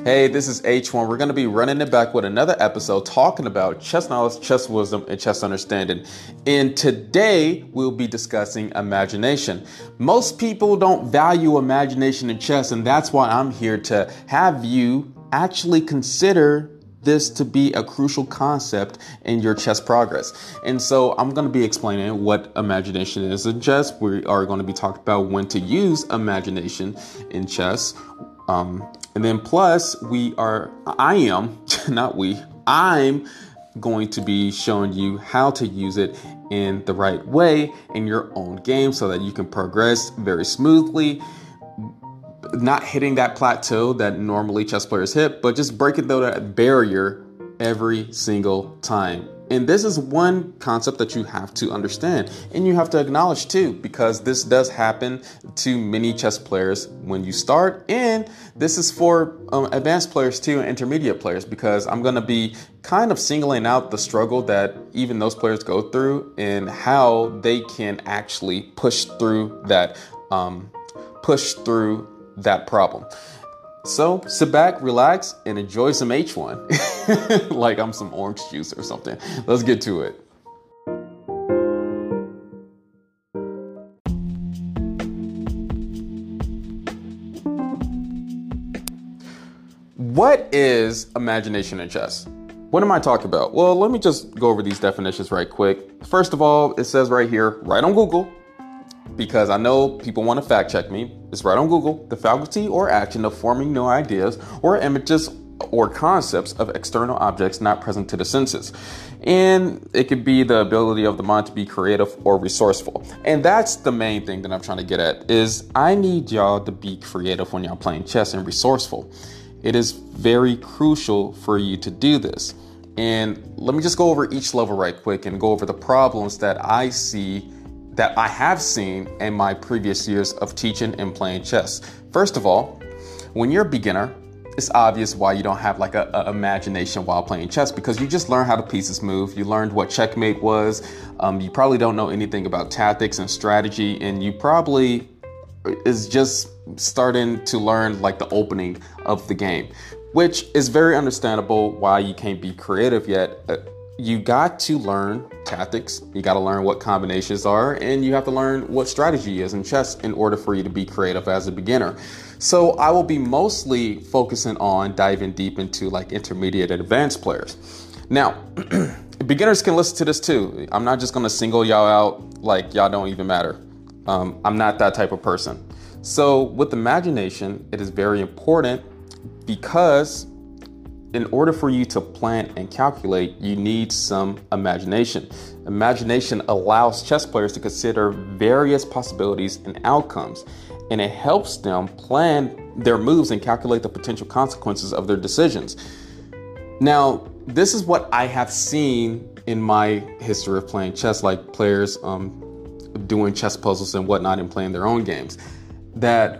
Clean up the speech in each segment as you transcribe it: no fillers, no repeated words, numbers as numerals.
Hey, this is H1. We're going to be running it back with another episode talking about chess knowledge, chess wisdom, and chess understanding. And today we'll be discussing imagination. Most people don't value imagination in chess, and that's why I'm here to have you actually consider this to be a crucial concept in your chess progress. And so I'm going to be explaining what imagination is in chess. We are going to be talking about when to use imagination in chess. And then plus I'm going to be showing you how to use it in the right way in your own game so that you can progress very smoothly, not hitting that plateau that normally chess players hit, but just breaking through that barrier every single time. And this is one concept that you have to understand and you have to acknowledge too, because this does happen to many chess players when you start. And this is for advanced players too, and intermediate players, because I'm going to be kind of singling out the struggle that even those players go through and how they can actually push through that problem. So sit back, relax, and enjoy some H1 like I'm some orange juice or something. Let's get to it. What is imagination in chess? What am I talking about? Well, let me just go over these definitions right quick. First of all, it says right here, right on Google, because I know people want to fact check me. It's right on Google. The faculty or action of forming new ideas or images or concepts of external objects not present to the senses. And it could be the ability of the mind to be creative or resourceful. And that's the main thing that I'm trying to get at is I need y'all to be creative when y'all playing chess and resourceful. It is very crucial for you to do this. And let me just go over each level right quick and go over the problems that I have seen in my previous years of teaching and playing chess. First of all, when you're a beginner, it's obvious why you don't have like a imagination while playing chess, because you just learn how the pieces move. You learned what checkmate was. You probably don't know anything about tactics and strategy, and you probably is just starting to learn like the opening of the game, which is very understandable why you can't be creative yet. You got to learn tactics, you got to learn what combinations are, and you have to learn what strategy is in chess in order for you to be creative as a beginner. So I will be mostly focusing on diving deep into like intermediate and advanced players. Now, beginners can listen to this too. I'm not just going to single y'all out like y'all don't even matter. I'm not that type of person. So with imagination, it is very important because in order for you to plan and calculate, you need some imagination. Imagination allows chess players to consider various possibilities and outcomes, and it helps them plan their moves and calculate the potential consequences of their decisions. Now, this is what I have seen in my history of playing chess, like players doing chess puzzles and whatnot and playing their own games, that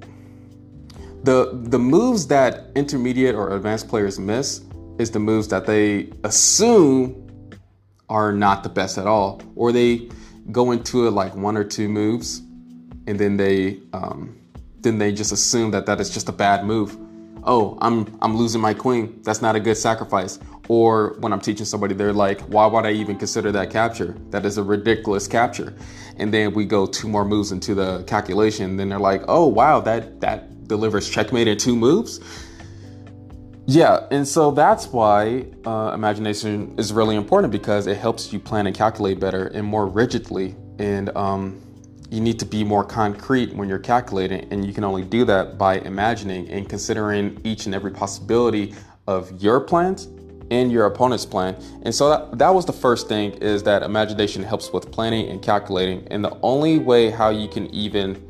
the moves that intermediate or advanced players miss is the moves that they assume are not the best at all, or they go into it like one or two moves and then they just assume that is just a bad move. Oh, I'm losing my queen. That's not a good sacrifice. Or when I'm teaching somebody, they're like, why would I even consider that capture? That is a ridiculous capture. And then we go two more moves into the calculation. Then they're like, oh, wow, that delivers checkmate in two moves. Yeah, and so that's why imagination is really important, because it helps you plan and calculate better and more rigidly. And you need to be more concrete when you're calculating, and you can only do that by imagining and considering each and every possibility of your plans and your opponent's plan. And so that was the first thing, is that imagination helps with planning and calculating. And the only way how you can even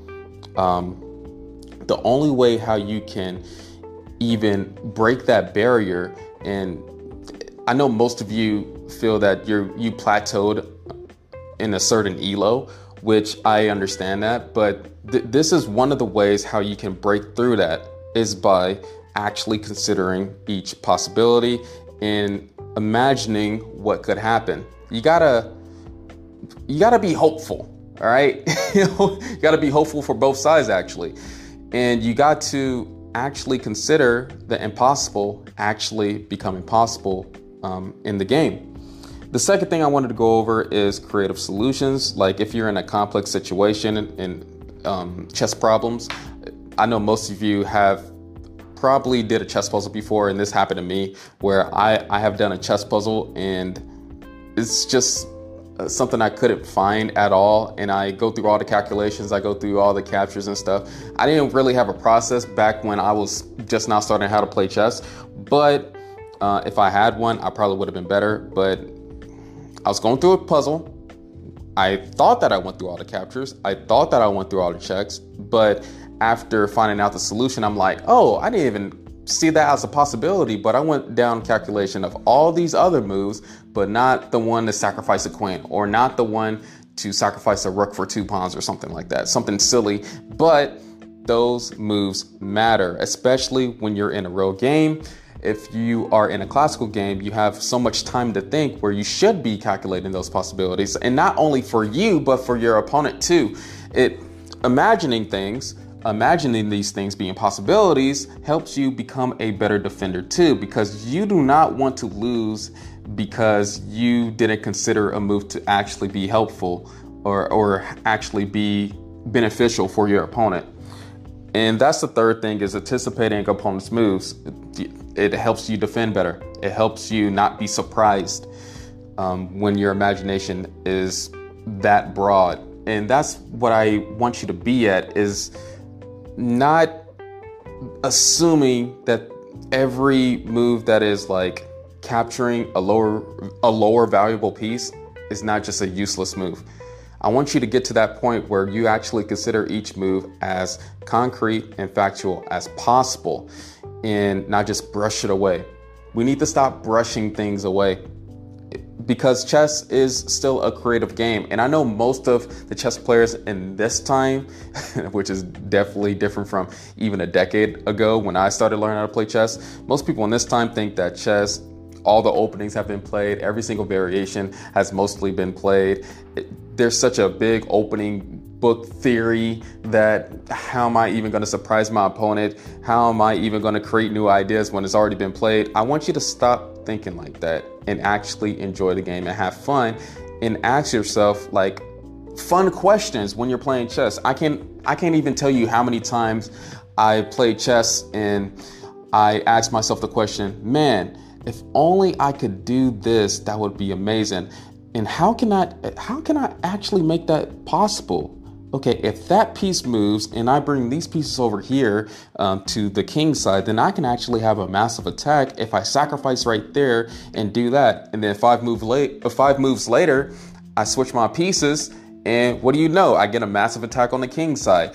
break that barrier, and I know most of you feel that you plateaued in a certain elo, which I understand that, but this is one of the ways how you can break through that, is by actually considering each possibility and imagining what could happen. You gotta be hopeful, all right? You gotta be hopeful for both sides, actually. And you got to actually consider the impossible actually becoming possible in the game. The second thing I wanted to go over is creative solutions. Like if you're in a complex situation in chess problems, I know most of you have probably did a chess puzzle before, and this happened to me where I have done a chess puzzle and it's just something I couldn't find at all. And I go through all the calculations, I go through all the captures and stuff. I didn't really have a process back when I was just now starting how to play chess, but if I had one, I probably would have been better. But I was going through a puzzle. I thought that I went through all the captures. I thought that I went through all the checks, but after finding out the solution, I'm like, oh, I didn't even see that as a possibility, but I went down calculation of all these other moves, but not the one to sacrifice a queen, or not the one to sacrifice a rook for 2 pawns or something like that. Something silly, but those moves matter, especially when you're in a real game. If you are in a classical game, you have so much time to think where you should be calculating those possibilities. And not only for you, but for your opponent too. Imagining these things being possibilities helps you become a better defender too, because you do not want to lose because you didn't consider a move to actually be helpful or actually be beneficial for your opponent. And that's the third thing, is anticipating opponent's moves. It helps you defend better. It helps you not be surprised when your imagination is that broad. And that's what I want you to be at, is not assuming that every move that is like capturing a lower valuable piece is not just a useless move. I want you to get to that point where you actually consider each move as concrete and factual as possible and not just brush it away. We need to stop brushing things away, because chess is still a creative game. And I know most of the chess players in this time, which is definitely different from even a decade ago when I started learning how to play chess, most people in this time think that chess, all the openings have been played, every single variation has mostly been played. There's such a big opening book theory that how am I even going to surprise my opponent? How am I even going to create new ideas when it's already been played? I want you to stop thinking like that and actually enjoy the game and have fun, and ask yourself like fun questions when you're playing chess. I can't even tell you how many times I played chess and I asked myself the question, man, if only I could do this, that would be amazing. And how can I actually make that possible? Okay, if that piece moves and I bring these pieces over here to the king side, then I can actually have a massive attack if I sacrifice right there and do that. And then 5 moves later, I switch my pieces, and what do you know? I get a massive attack on the king side.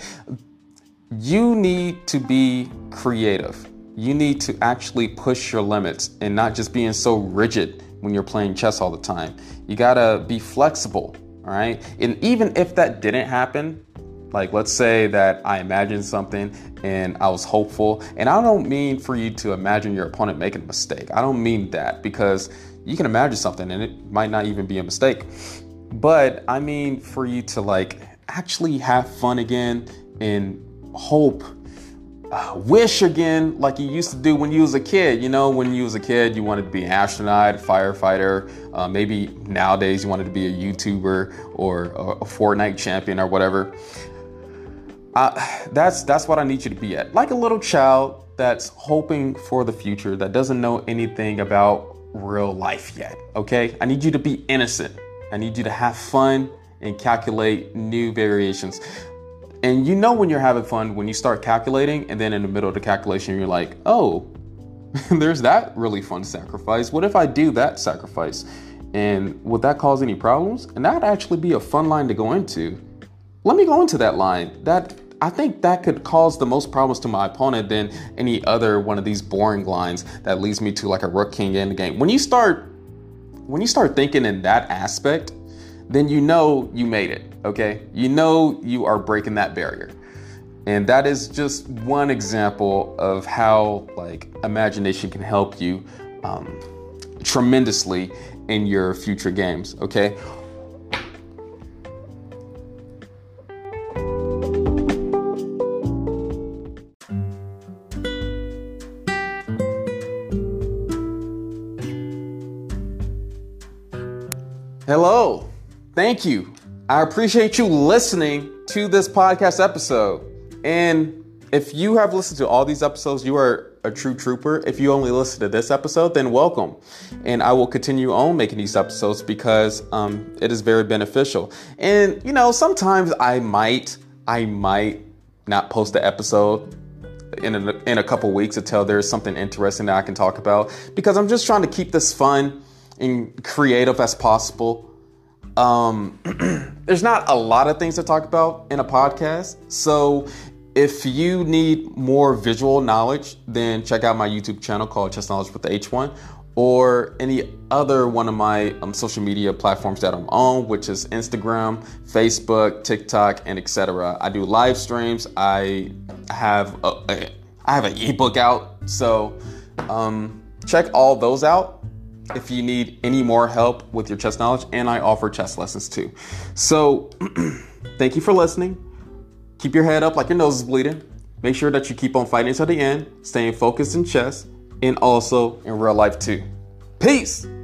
You need to be creative. You need to actually push your limits and not just being so rigid when you're playing chess all the time. You gotta be flexible, all right? And even if that didn't happen, like let's say that I imagined something and I was hopeful, and I don't mean for you to imagine your opponent making a mistake. I don't mean that, because you can imagine something and it might not even be a mistake. But I mean for you to like actually have fun again and hope, wish again, like you used to do when you was a kid. You know, when you was a kid, you wanted to be an astronaut, firefighter. Maybe nowadays you wanted to be a YouTuber or a Fortnite champion or whatever. That's what I need you to be at. Like a little child that's hoping for the future, that doesn't know anything about real life yet. Okay? I need you to be innocent. I need you to have fun and calculate new variations. And you know when you're having fun when you start calculating, and then in the middle of the calculation, you're like, oh, there's that really fun sacrifice. What if I do that sacrifice? And would that cause any problems? And that'd actually be a fun line to go into. Let me go into that line. I think that could cause the most problems to my opponent than any other one of these boring lines that leads me to like a rook king endgame. When you start thinking in that aspect, then you know you made it, okay? You know you are breaking that barrier. And that is just one example of how like imagination can help you tremendously in your future games, okay? Hello. Thank you. I appreciate you listening to this podcast episode. And if you have listened to all these episodes, you are a true trooper. If you only listen to this episode, then welcome. And I will continue on making these episodes because it is very beneficial. And, sometimes I might not post the episode in a couple weeks until there's something interesting that I can talk about, because I'm just trying to keep this fun and creative as possible. There's not a lot of things to talk about in a podcast. So if you need more visual knowledge, then check out my YouTube channel called Chess Knowledge with the H1, or any other one of my social media platforms that I'm on, which is Instagram, Facebook, TikTok, and etc. I do live streams. I have an ebook out. So check all those out if you need any more help with your chess knowledge, and I offer chess lessons too. So thank you for listening. Keep your head up like your nose is bleeding. Make sure that you keep on fighting until the end, staying focused in chess and also in real life too. Peace.